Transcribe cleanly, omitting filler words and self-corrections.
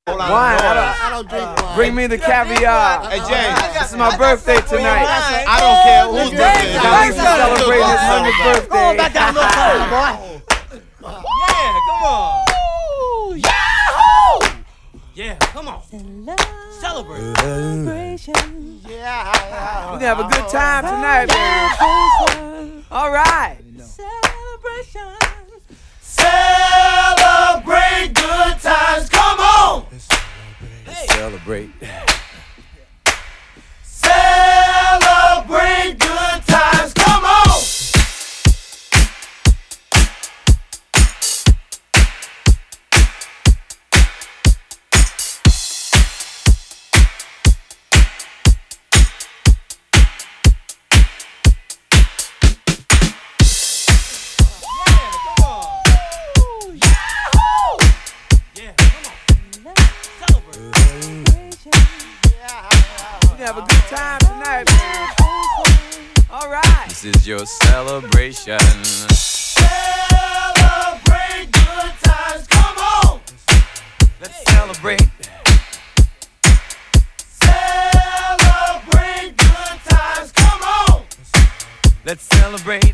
Wine. I don't drink wine. Bring me the caviar. Hey, James. This is my birthday tonight. I don't care who's birthday. At least celebrating his 100th birthday. Come on back down, little fella, boy. Yeah, come on. Yahoo! Yeah, come on. Celebrate. Yeah. We're gonna have a good time tonight, man. All right. Celebrate good times. Come on. Celebrate. Celebrate good times. Come on. Have a good time tonight, man. All right. This is your celebration. Celebrate good times. Come on. Let's celebrate. Celebrate good times. Come on. Let's celebrate.